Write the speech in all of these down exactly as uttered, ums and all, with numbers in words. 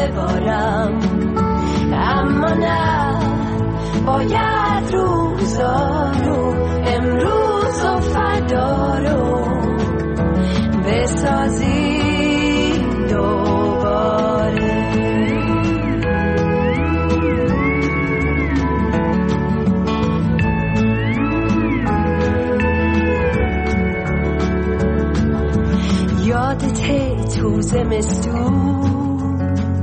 ببارم، اما نه باید روزا رو امروز و فردا رو بسازی دوباره. یادته تو زمستون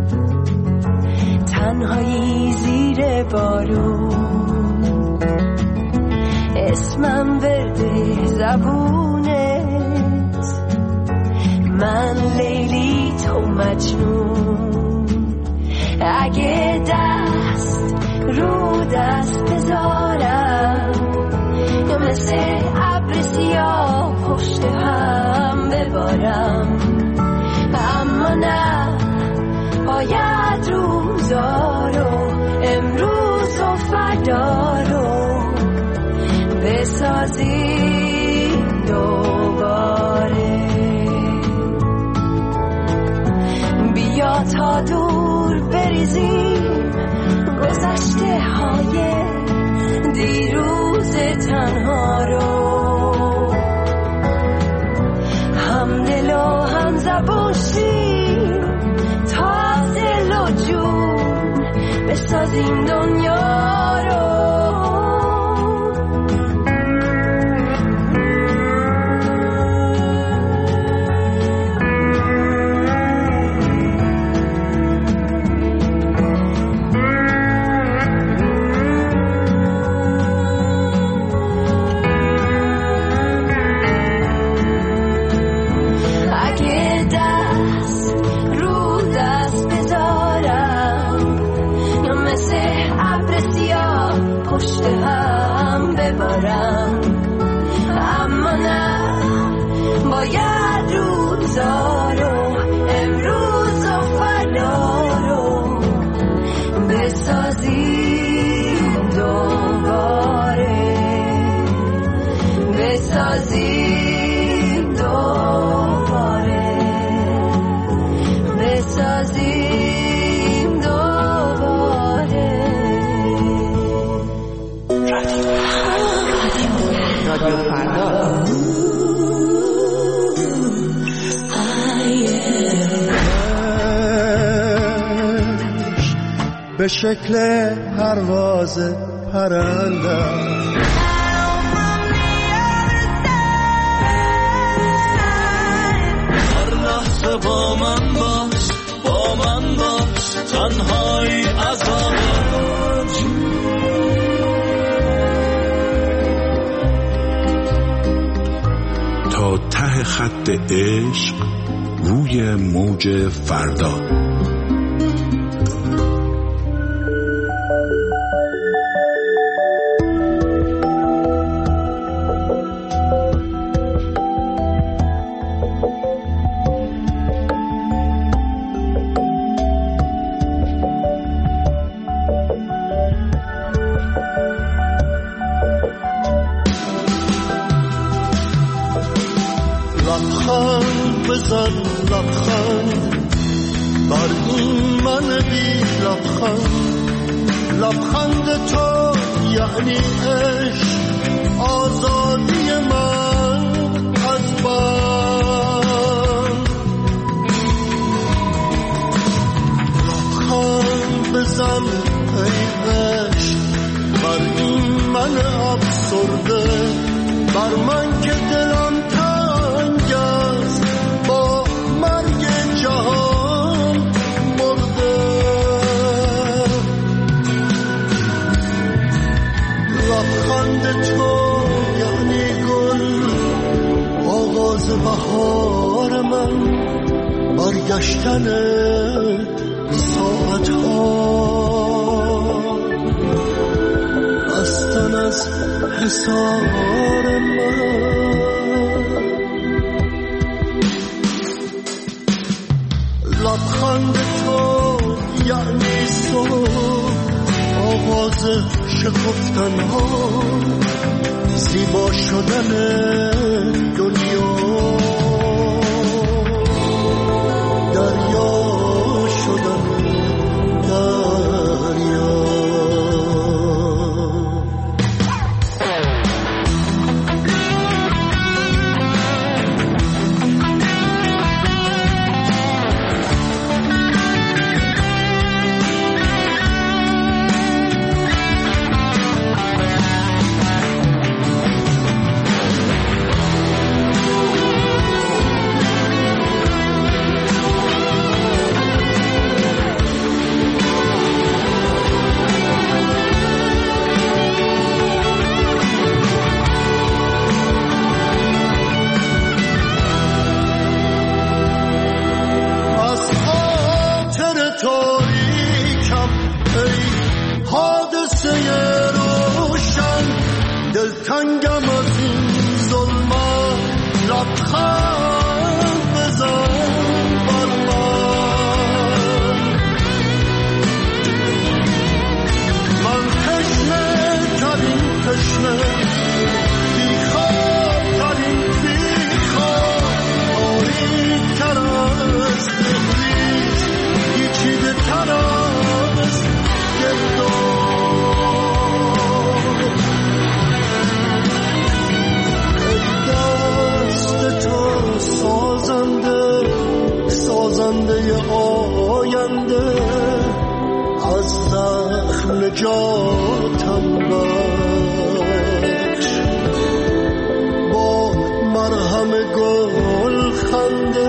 تنهایی زیر بارون، اسمم ورده زبونت، من لیلی تو مجنون. اگه دست رو دست بذارم یا مثل ابر سیاه پشت هم ببارم، اما نه باید روزا رو امروز و فردا رو بسازی دوباره. بیا تا دور بریزیم گذشته های دیروز تنها رو، هم دل و هم زبون شیم تا دل و جون بسازیم دنیا رو. پشت هم ببارم، اما نه باید روزا رو امروز و فردا رو بسازیم دوباره، بسازیم دوباره، بسازیم دوباره. رادیو فردا به شکل پرواز پرنده هر لحظه با من باش، با من باش، تنهایی عذاب تا ته خط عشق روی موج فردا. لبخند بزن لبخند بر این من بی لبخند، لبخند تو یعنی عشق، آزادی من از بند. لبخند بزن ای عشق بر این من افسرده، بر من که دلم تنگ است با مرگ جهان مرده. لبخند تو یعنی گل، آغاز بهار من، برگشتن ساعت ها، بستن از حصار من. لبخند تو یعنی صبح، آغاز شکفتن ها، زیبا شدن دنیا، دریا شدن دلتنگم از این ظلمت لبخند بزن بر من. من تشنه ترین تشنه بیخواب ترین بیخواب باریک تر از تفریز پیچیده تر از گرداب. دست تو سازنده سازنده آینده از زخم نجاتم بخش. با مرهم گل خنده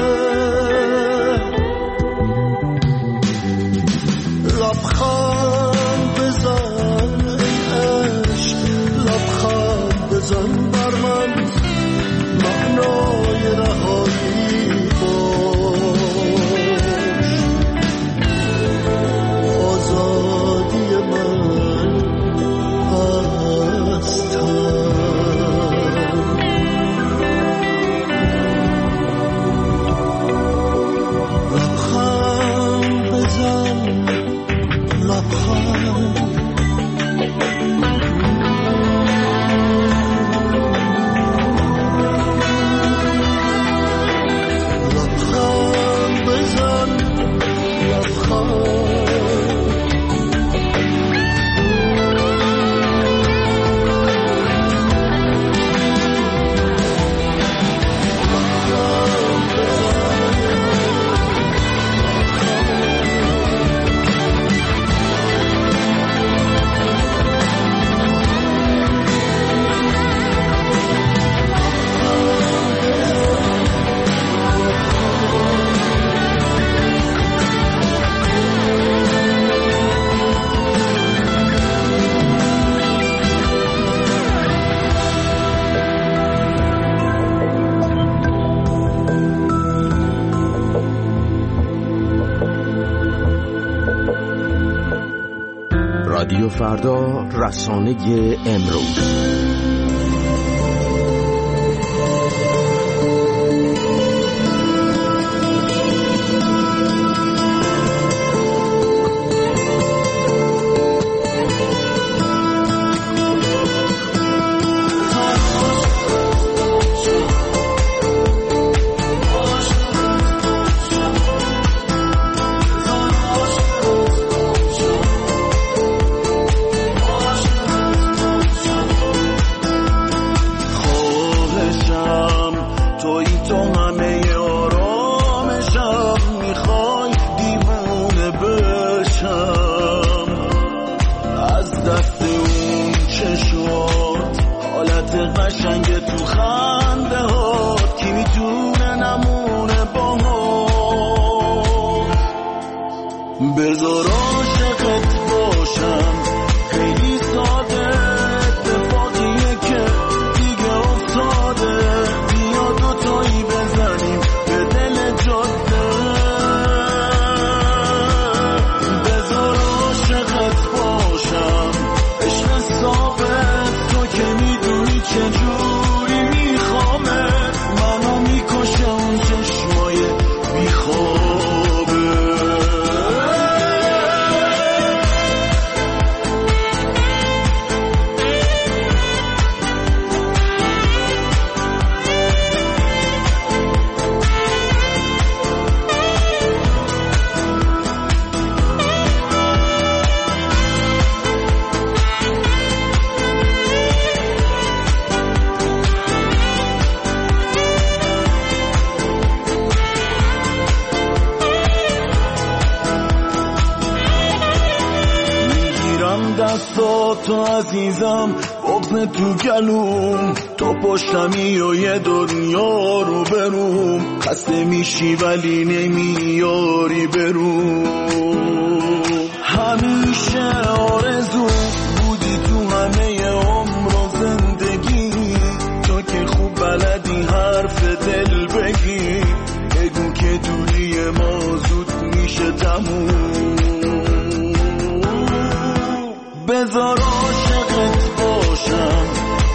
لبخند بزن ای عشق، لبخند بزن بر من، معنای رهایی باش. آزادی من از تن. لبخند بزن، لبخند رادیو فردا، رسانه امروز. تو عزیزم بغز تو گلوم، تو پشتمی و یه دنیا رو بروم، خسته میشی ولی نمیاری بروم. همیشه آرزو بودی تو همه عمر و زندگی، تو که خوب بلدی حرف دل بگی، بگو که دوری ما زود میشه تموم. بذار عاشقت باشم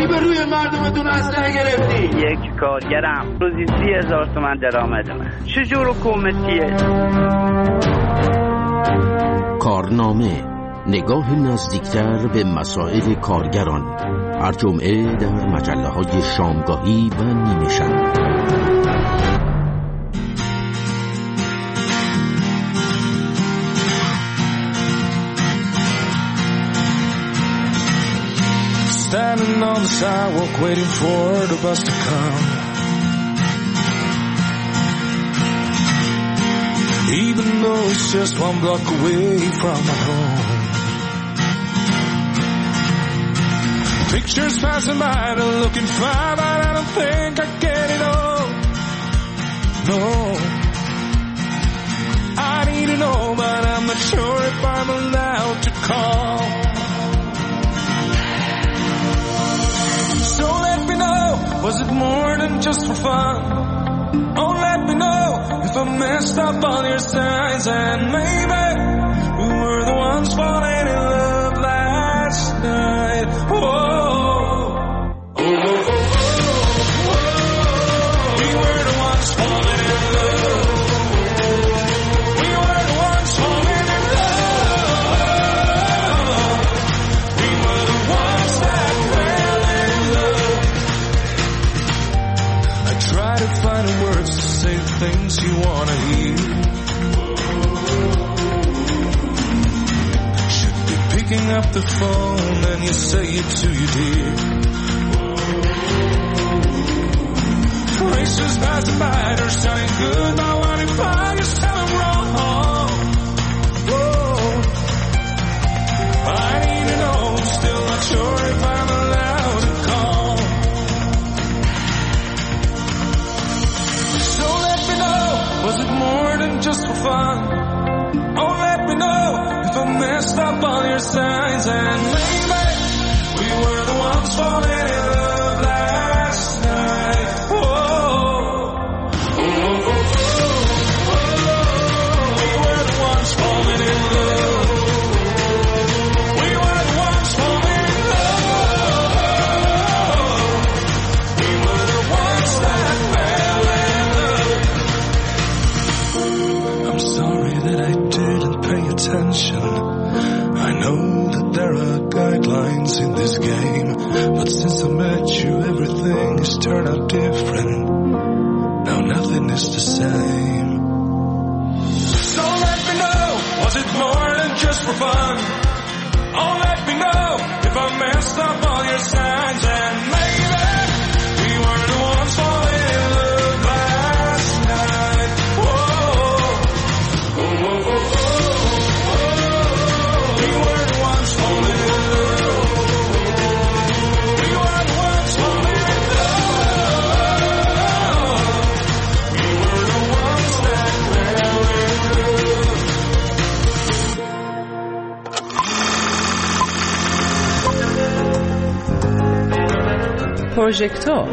داری به روی مردمتون اسلحه گرفتی؟ یک کارگرم روزی سی هزار تومن درآمدمه. چجور حکومتیه؟ کارنامه، نگاه نزدیکتر به مسائل کارگران، هر جمعه در مجله‌های شامگاهی و نیمه شب. Standing on the sidewalk waiting for the bus to come. Even though it's just one block away from my home. Pictures passing by, they're looking fine, but I don't think I get it all. No, I need to know, but I'm not sure if I'm allowed to call. So let me know, was it more than just for fun? Oh, let me know if I messed up all your signs, and maybe we were the ones falling in love last night. Oh, oh, oh, oh, oh, oh. We were the ones falling in love. We were the ones falling in love. We were the ones that fell in love. I try to find the words to say things you wanna hear. Should be picking up the phone and you say it to your dear. Racers passing by, they're sounding good, but what if I just tell them wrong? Oh, I need to know, still not sure if I'm allowed to call. So let me know, was it more than just for fun? Oh, let me know if I messed up all your signs, and maybe we were the ones falling in love last night. Oh, oh, oh, oh, oh, oh. We were the ones falling in love. We were the ones falling in love. We were the ones that fell in love. I'm sorry that I didn't pay attention. I know that there are guidelines in this game, but since I met you, everything has turned out different. Now nothing is the same. So let me know, was it more than just for fun? Oh, let me know if I messed up all your signs, and maybe we were the ones falling in love last night. Whoa, oh, oh, oh, oh. We were the ones falling in love. We were the ones falling in love. We were the ones that fell in love. پروژکتور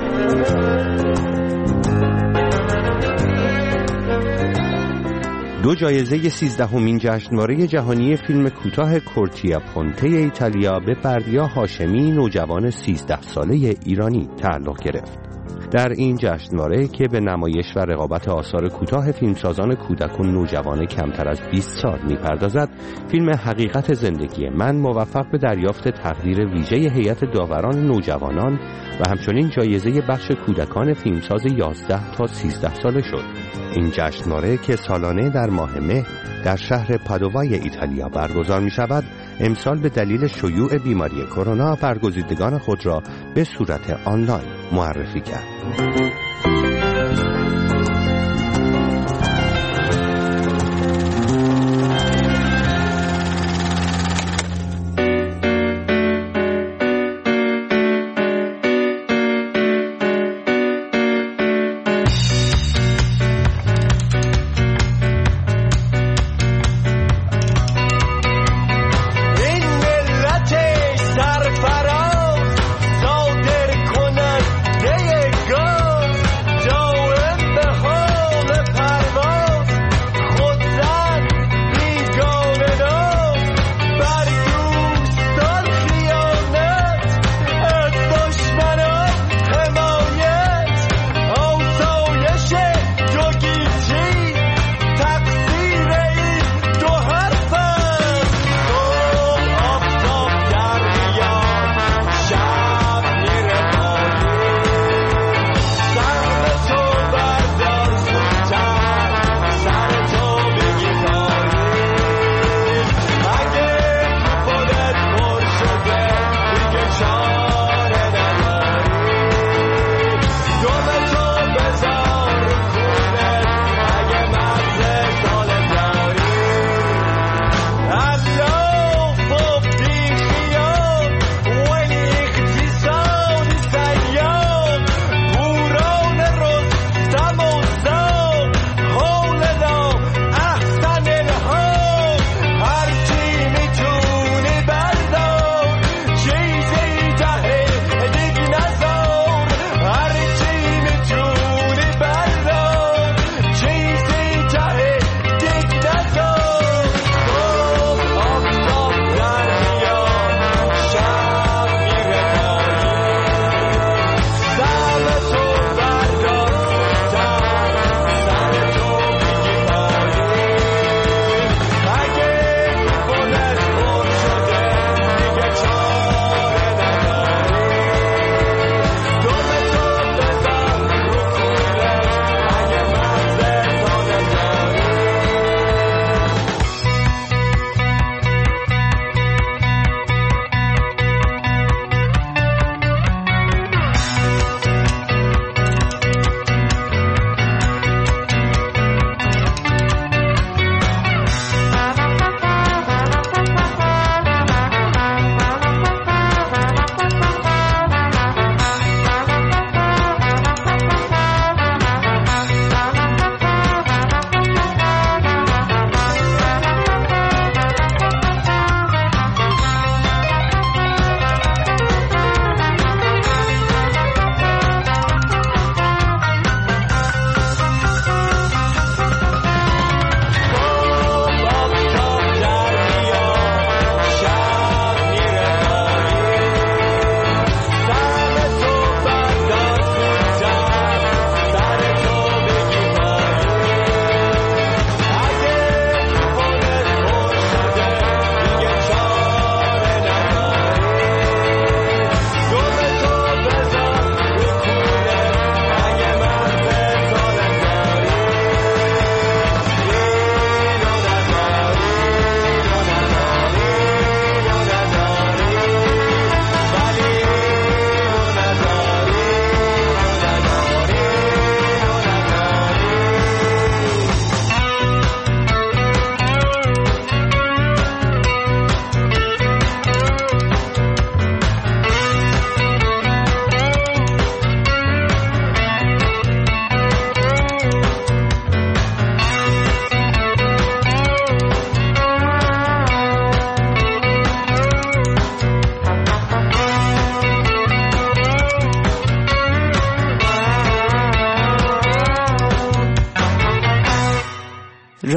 دو جایزه سیزدهمین جشنواره جهانی فیلم کوتاه کورتیا پونته ایتالیا به بردیا هاشمی، نوجوان سیزده ساله ایرانی تعلق گرفت. در این جشنواره که به نمایش و رقابت آثار کوتاه فیلمسازان کودک و نوجوان کمتر از بیست سال می‌پردازد، فیلم حقیقت زندگی من موفق به دریافت تقدیر ویژه هیئت داوران نوجوانان و همچنین جایزه بخش کودکان فیلمساز یازده تا سیزده ساله شد. این جشنواره که سالانه در ماه مه در شهر پادوای ایتالیا برگزار می شود، امسال به دلیل شیوع بیماری کرونا برگزیدگان خود را به صورت آنلاین معرفی کرد. سرفراز صادر کننده گاز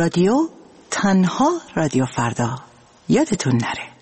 رادیو، تنها رادیو فردا. یادتون نره.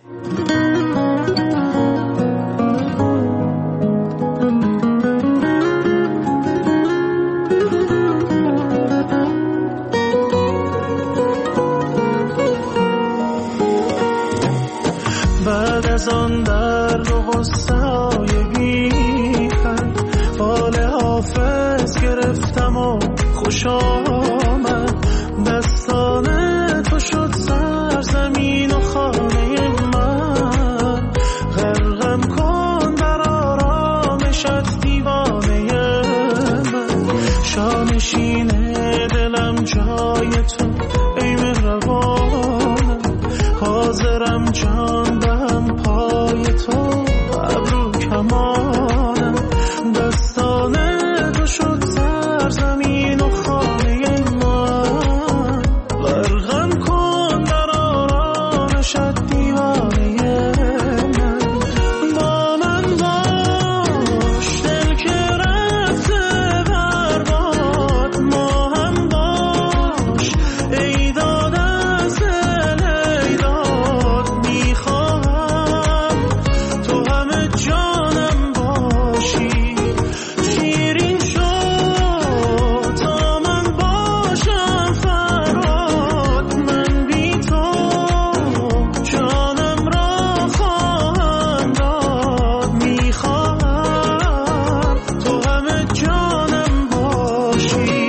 بعد از آن درد و غصه های بی حد فال حافظ گرفتم و خوش آمد. دستان تو شد سرزمین و خانه من. غرقم کن در آرامشت دیوانه من. شانشین دلم جای تو ای مهربانم. حاضرم جان دهم پای تو ابرو کمانم. دستان تو شد سرزمین و خانه من. غرقم کن در آرامشت دیوانه من. با من باش دل که رفته برباد. ما هم باش ای داد از دل ای داد. میخواهم تو همه جانم باشی. شیرین شد تا من باشم فرهاد. من بی تو جانم را خواهم داد. میخواهم تو همه جانم باشی.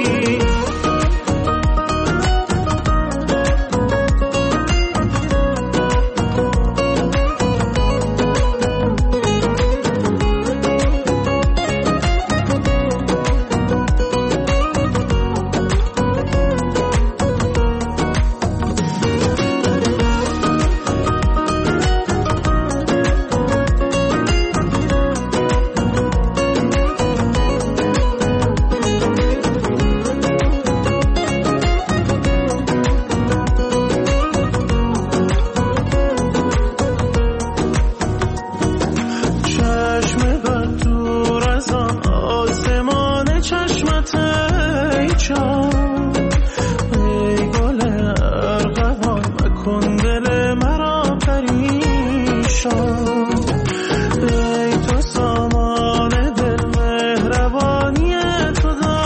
چشم بد دور از آن آسمان چشمت ای جان. ای گل ارغوان مکن دل مرا پریشان. ای تو سامان دل مهربانی تو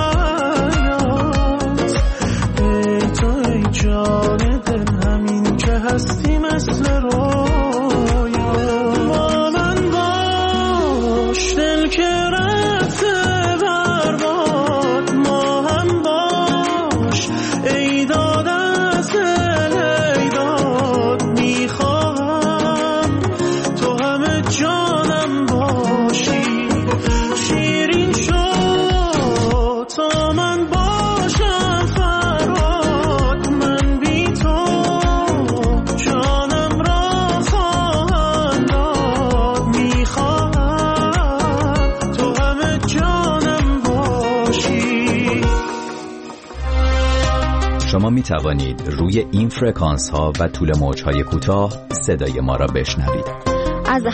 دریاست. ای تو ای جان دل همین که هستی مثل رویا. با من باش دل که رفته برباد. ما هم باش ای داد از دل ای داد. میخواهم تو همه جانم باشی. شیرین شد تا من باشم فرهاد. من بی تو جانم را خواهم داد. میخواهم تو همه جانم باشی. شما می توانید روی این فرکانس ها و طول موج های کوتاه صدای ما را بشنوید. از